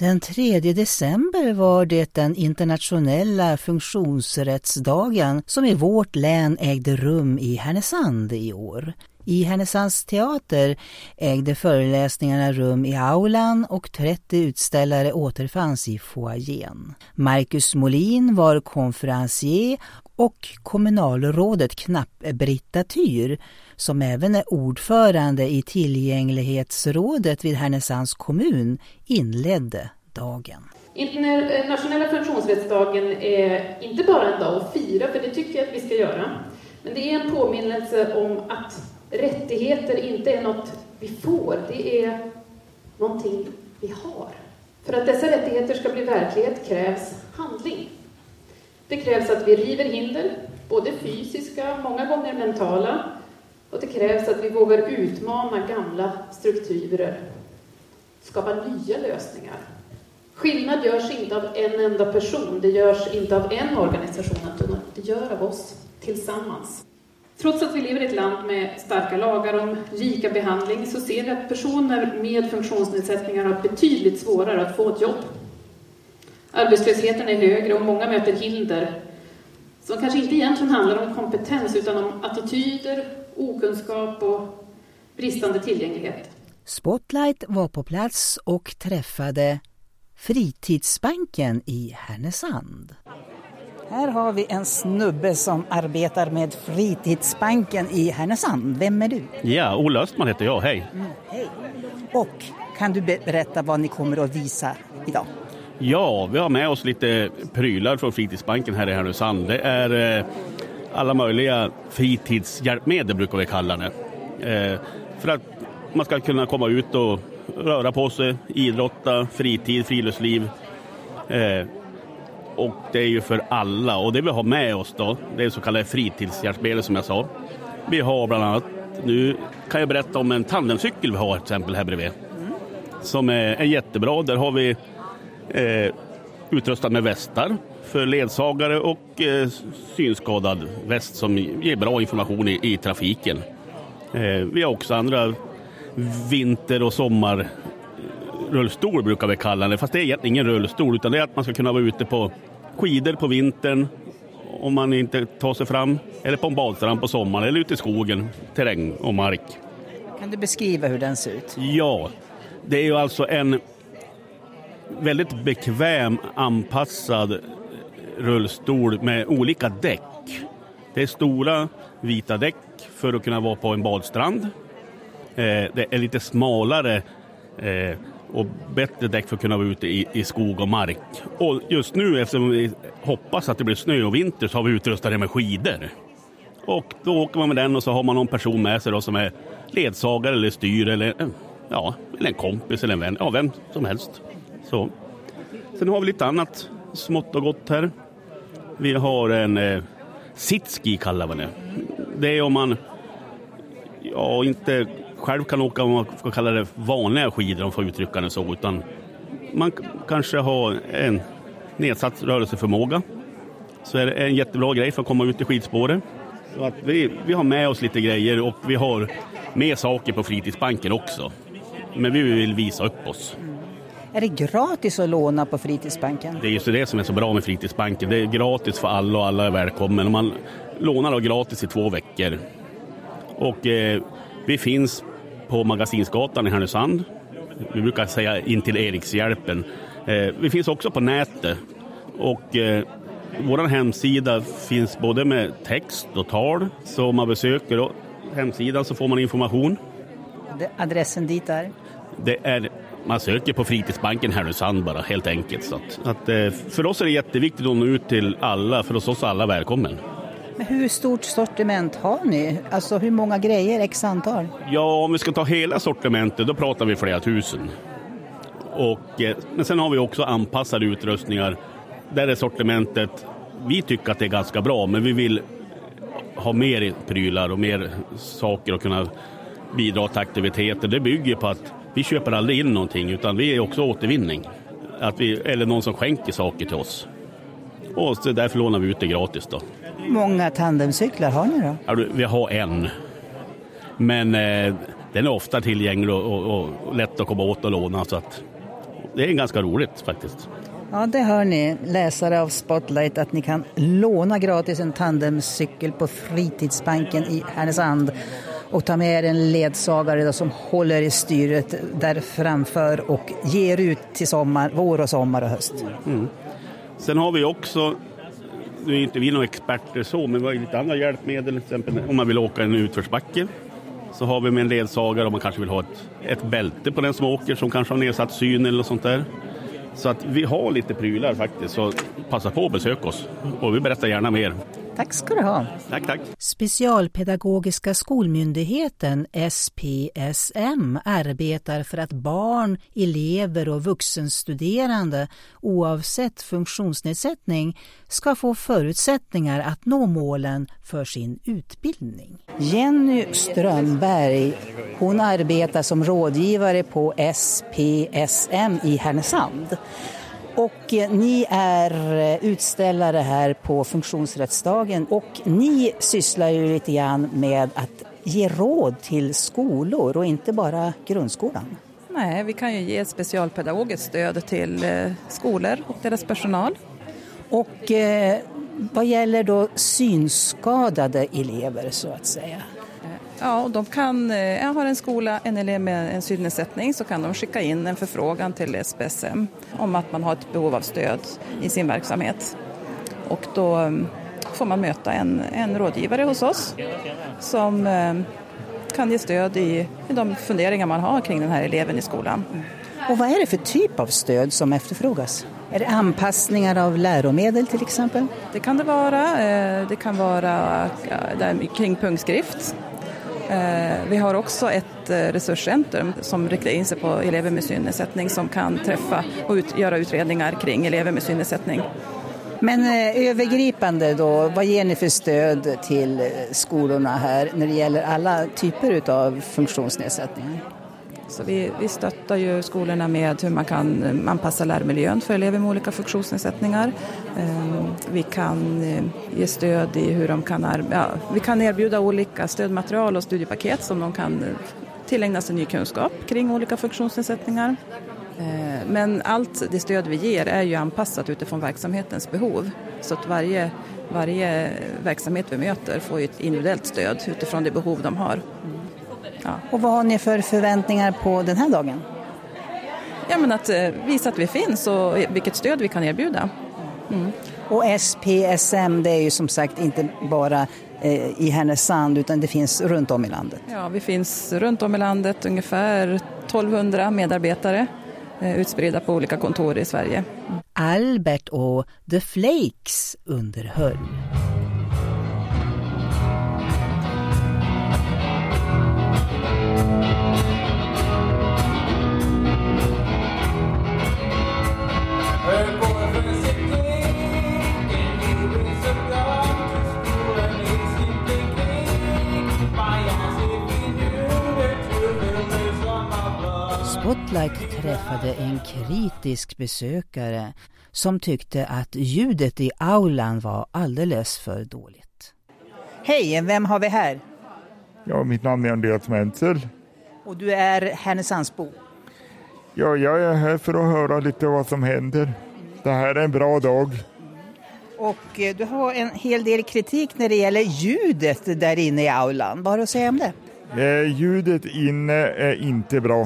Den 3 december var det den internationella funktionsrättsdagen som i vårt län ägde rum i Härnösand i år. I Härnösands teater ägde föreläsningarna rum i aulan och 30 utställare återfanns i foajén. Marcus Molin var konferencier och kommunalrådet Knapp-Britta Tyr, som även är ordförande i tillgänglighetsrådet vid Härnösands kommun, inledde dagen. Internationella funktionsrättsdagen är inte bara en dag att fira, för det tycker jag att vi ska göra. Men det är en påminnelse om att rättigheter inte är något vi får, det är någonting vi har. För att dessa rättigheter ska bli verklighet krävs handling. Det krävs att vi river hinder, både fysiska, många gånger mentala, och det krävs att vi vågar utmana gamla strukturer, skapa nya lösningar. Skillnad görs inte av en enda person, det görs inte av en organisation, utan det gör av oss tillsammans. Trots att vi lever i ett land med starka lagar om lika behandling så ser vi att personer med funktionsnedsättningar har betydligt svårare att få ett jobb. Arbetslösheten är högre och många möter hinder som kanske inte egentligen handlar om kompetens utan om attityder, okunskap och bristande tillgänglighet. Spotlight var på plats och träffade Fritidsbanken i Härnösand. Här har vi en snubbe som arbetar med Fritidsbanken i Härnösand. Vem är du? Ja, Ola Östman heter jag. Hej. Hej. Och kan du berätta vad ni kommer att visa idag? Ja, vi har med oss lite prylar från Fritidsbanken här i Härnösand. Det är alla möjliga fritidshjälpmedel brukar vi kalla det. För att man ska kunna komma ut och röra på sig, idrotta, fritid, friluftsliv. Och det är ju för alla. Och det vi har med oss då, det är så kallade fritidshjälpmedel som jag sa. Vi har bland annat, nu kan jag berätta om en tandemcykel vi har till exempel här bredvid. Som är jättebra. Där har vi utrustad med västar för ledsagare och synskadad väst som ger bra information i trafiken. Vi har också andra vinter- och sommarrullstol brukar vi kalla det. Fast det är egentligen ingen rullstol utan det är att man ska kunna vara ute på skidor på vintern om man inte tar sig fram. Eller på en badstrand på sommaren eller ute i skogen, terräng och mark. Kan du beskriva hur den ser ut? Ja, det är ju alltså en väldigt bekväm anpassad rullstol med olika däck. Det är stora vita däck för att kunna vara på en badstrand. Det är lite smalare och bättre däck för att kunna vara ute i skog och mark. Och just nu, eftersom vi hoppas att det blir snö och vinter, så har vi utrustat det med skidor. Och då åker man med den och så har man någon person med sig då som är ledsagare eller styr eller en kompis eller en vän. Ja, vem som helst. Så. Sen har vi lite annat smått och gott här. Vi har en sitski kallar vi det. Det är om man inte själv kan åka, om man ska kalla det vanliga skidor om får uttrycka det så, utan man kanske har en nedsatt rörelseförmåga. Så är det en jättebra grej för att komma ut i skidspåret. Så att vi har med oss lite grejer och vi har med saker på Fritidsbanken också. Men vi vill visa upp oss. Är det gratis att låna på Fritidsbanken? Det är just det som är så bra med Fritidsbanken. Det är gratis för alla och alla är välkommen. Och man lånar då gratis i 2 veckor. Och vi finns på Magasinsgatan i Härnösand. Vi brukar säga in till Erikshjälpen. Vi finns också på nätet. Och vår hemsida finns både med text och tal. Så om man besöker hemsidan så får man information. Adressen dit är? Det är, man söker på Fritidsbanken Härnösand bara, helt enkelt. Så att för oss är det jätteviktigt att nå ut till alla, för oss alla välkommen. Men hur stort sortiment har ni? Alltså hur många grejer, x antal? Ja, om vi ska ta hela sortimentet, då pratar vi flera tusen. Men sen har vi också anpassade utrustningar. Där är sortimentet, vi tycker att det är ganska bra, men vi vill ha mer prylar och mer saker att kunna bidra till aktiviteter. Det bygger på att vi köper aldrig in någonting, utan vi är också återvinning. Eller någon som skänker saker till oss. Och så därför lånar vi ut det gratis då. Hur många tandemcyklar har ni då? Ja, vi har en. Men den är ofta tillgänglig och lätt att komma åt och låna. Så att, det är ganska roligt faktiskt. Ja, det hör ni, läsare av Spotlight, att ni kan låna gratis en tandemcykel på Fritidsbanken i Härnösand och ta med er en ledsagare då, som håller i styret där framför och ger ut till vår och sommar och höst. Mm. Sen har vi också, nu är inte vi några experter så, men vi har lite andra hjälpmedel. Till exempel om man vill åka en utförsbacke så har vi med en ledsagare om man kanske vill ha ett bälte på den som åker som kanske har nedsatt syn eller sånt där. Så att vi har lite prylar faktiskt, så passa på att besöka oss och vi berättar gärna mer. Tack ska du ha. Tack. Specialpedagogiska skolmyndigheten SPSM arbetar för att barn, elever och vuxenstuderande oavsett funktionsnedsättning ska få förutsättningar att nå målen för sin utbildning. Jenny Strömberg, hon arbetar som rådgivare på SPSM i Härnösand. Och ni är utställare här på Funktionsrättsdagen och ni sysslar ju lite grann med att ge råd till skolor och inte bara grundskolan. Nej, vi kan ju ge specialpedagogiskt stöd till skolor och deras personal. Och vad gäller då synskadade elever så att säga? Ja, de kan, jag har en skola, en elev med en synnedsättning, så kan de skicka in en förfrågan till SPSM om att man har ett behov av stöd i sin verksamhet. Och då får man möta en rådgivare hos oss som kan ge stöd i de funderingar man har kring den här eleven i skolan. Och vad är det för typ av stöd som efterfrågas? Är det anpassningar av läromedel till exempel? Det kan det vara. Det kan vara kring punktskrift. Vi har också ett resurscentrum som riktar in sig på elever med synnedsättning som kan träffa och göra utredningar kring elever med synnedsättning. Men övergripande då, vad ger ni för stöd till skolorna här när det gäller alla typer av funktionsnedsättningar? Så vi stöttar ju skolorna med hur man kan anpassa lärmiljön för elever med olika funktionsnedsättningar. Vi kan ge stöd i hur de kan vi kan erbjuda olika stödmaterial och studiepaket som de kan tillägna sig ny kunskap kring olika funktionsnedsättningar. Men allt det stöd vi ger är ju anpassat utifrån verksamhetens behov. Så att varje verksamhet vi möter får ju ett individuellt stöd utifrån det behov de har. Ja. Och vad har ni för förväntningar på den här dagen? Ja, men att visa att vi finns och vilket stöd vi kan erbjuda. Mm. Och SPSM, det är ju som sagt inte bara i Härnösand utan det finns runt om i landet. Ja, vi finns runt om i landet, ungefär 1200 medarbetare utspridda på olika kontor i Sverige. Albert och The Flakes underhöll. Spotlight träffade en kritisk besökare som tyckte att ljudet i aulan var alldeles för dåligt. Hej, vem har vi här? Ja, mitt namn är Andreas Menzel. Och du är Härnösandsbo? Ja, jag är här för att höra lite vad som händer. Det här är en bra dag. Och du har en hel del kritik när det gäller ljudet där inne i aulan. Vad har du att säga om det? Ljudet inne är inte bra.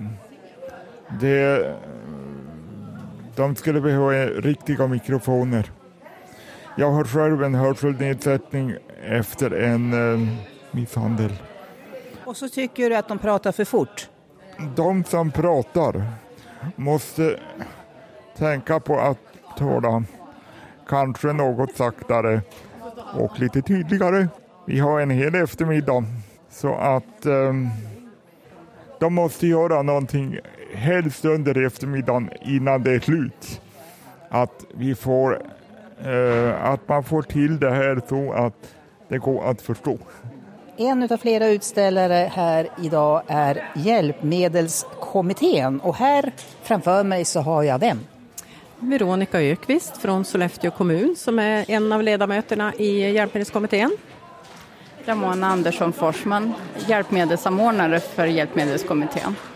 De skulle behöva riktiga mikrofoner. Jag har själv en hörselnedsättning efter en misshandel. Och så tycker du att de pratar för fort? De som pratar måste tänka på att tala kanske något saktare och lite tydligare. Vi har en hel eftermiddag så att de måste göra någonting helst under eftermiddagen innan det är slut. Att vi får att man får till det här så att det går att förstå. En av flera utställare här idag är Hjälpmedelskommittén och här framför mig så har jag vem? Veronica Ökvist från Sollefteå kommun som är en av ledamöterna i Hjälpmedelskommittén. Ramona Andersson Forsman, hjälpmedelssamordnare för Hjälpmedelskommittén.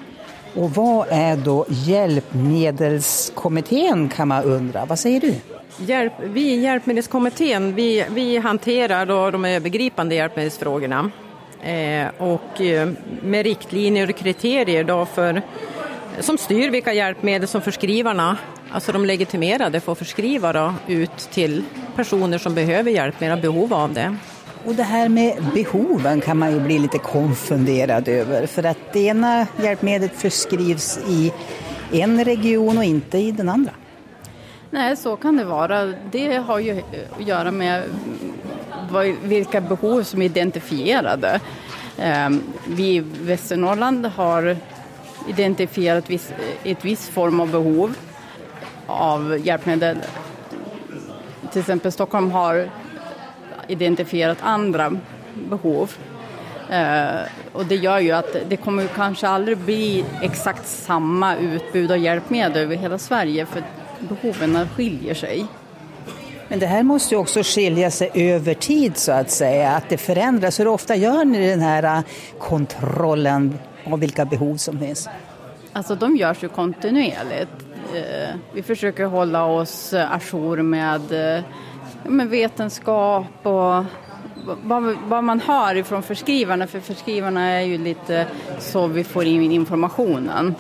Och vad är då hjälpmedelskommittén, kan man undra? Vad säger du? Vi i hjälpmedelskommittén, vi hanterar då de övergripande hjälpmedelsfrågorna och med riktlinjer och kriterier då som styr vilka hjälpmedel som förskrivarna, alltså de legitimerade, får förskriva då ut till personer som behöver hjälpmedel och behov av det. Och det här med behoven kan man ju bli lite konfunderad över, för att det ena hjälpmedlet förskrivs i en region och inte i den andra. Nej, så kan det vara. Det har ju att göra med vilka behov som är identifierade. Vi i Västernorrland har identifierat ett viss form av behov av hjälpmedel. Till exempel Stockholm har identifierat andra behov. Och det gör ju att det kommer kanske aldrig bli exakt samma utbud av hjälpmedel över hela Sverige, för behoven skiljer sig. Men det här måste ju också skilja sig över tid, så att säga, att det förändras. Hur ofta gör ni den här kontrollen av vilka behov som finns? Alltså de görs ju kontinuerligt. Vi försöker hålla oss ajour med vetenskap och vad man hör ifrån förskrivarna, för förskrivarna är ju lite så vi får in informationen.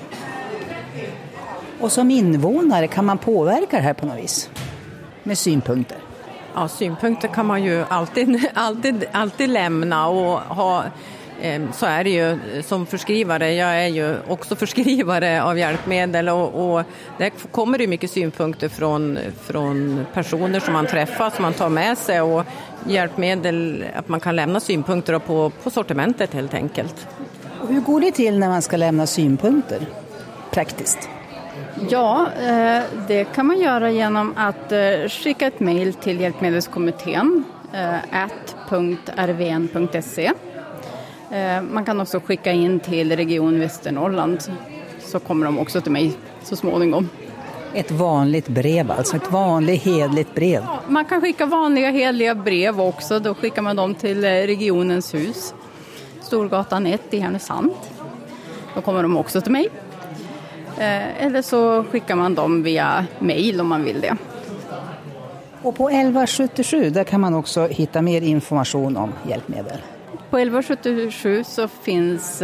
Och som invånare kan man påverka det här på något vis med synpunkter? Ja, synpunkter kan man ju alltid lämna och ha. Så är det ju som förskrivare. Jag är ju också förskrivare av hjälpmedel och där kommer det mycket synpunkter från personer som man träffar, som man tar med sig, och hjälpmedel, att man kan lämna synpunkter på sortimentet helt enkelt. Och hur går det till när man ska lämna synpunkter praktiskt? Ja, det kan man göra genom att skicka ett mejl till hjälpmedelskommittén @rvn.se. Man kan också skicka in till Region Västernorrland, så kommer de också till mig så småningom. Ett vanligt brev, alltså ett vanligt hedligt brev? Ja, man kan skicka vanliga hedliga brev också. Då skickar man dem till regionens hus, Storgatan 1 i Härnösand. Då kommer de också till mig. Eller så skickar man dem via mejl om man vill det. Och på 1177 där kan man också hitta mer information om hjälpmedel. På 1177 så finns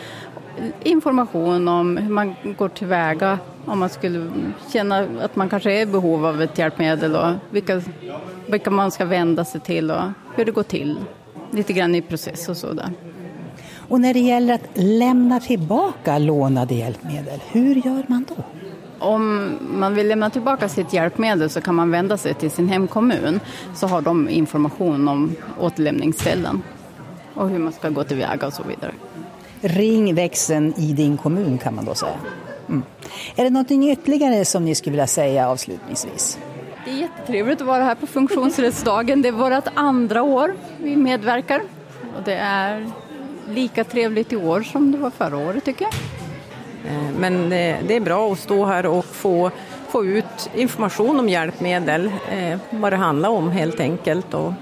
information om hur man går tillväga om man skulle känna att man kanske är i behov av ett hjälpmedel, och vilka man ska vända sig till och hur det går till. Lite grann i process och sådär. Och när det gäller att lämna tillbaka lånade hjälpmedel, hur gör man då? Om man vill lämna tillbaka sitt hjälpmedel så kan man vända sig till sin hemkommun, så har de information om återlämningsställen och hur man ska gå tillväga och så vidare. Ring växeln i din kommun, kan man då säga. Är det något ytterligare som ni skulle vilja säga avslutningsvis? Det är jättetrevligt att vara här på funktionsrättsdagen. Det är vårt andra år vi medverkar, och det är lika trevligt i år som det var förra året, tycker jag. Men det är bra att stå här och få ut information om hjälpmedel, vad det handlar om helt enkelt. Och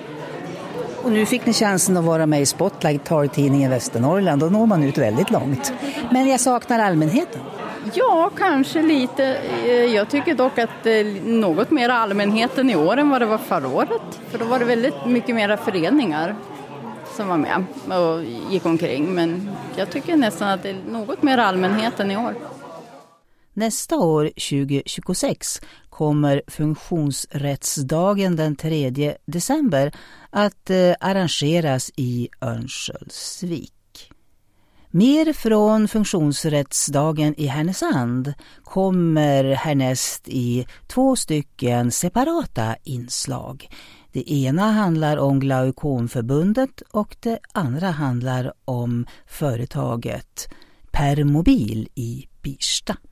nu fick ni chansen att vara med i Spotlight, taltidningen Västernorrland. Då når man ut väldigt långt. Men jag saknar allmänheten. Ja, kanske lite. Jag tycker dock att något mer allmänheten i år än vad det var förra året. För då var det väldigt mycket mera föreningar som var med och gick omkring. Men jag tycker nästan att det är något mer allmänheten i år. Nästa år, 2026, kommer Funktionsrättsdagen den 3 december att arrangeras i Örnsköldsvik. Mer från Funktionsrättsdagen i Härnösand kommer härnäst i 2 stycken separata inslag. Det ena handlar om Glaukomförbundet och det andra handlar om företaget Permobil i Birsta.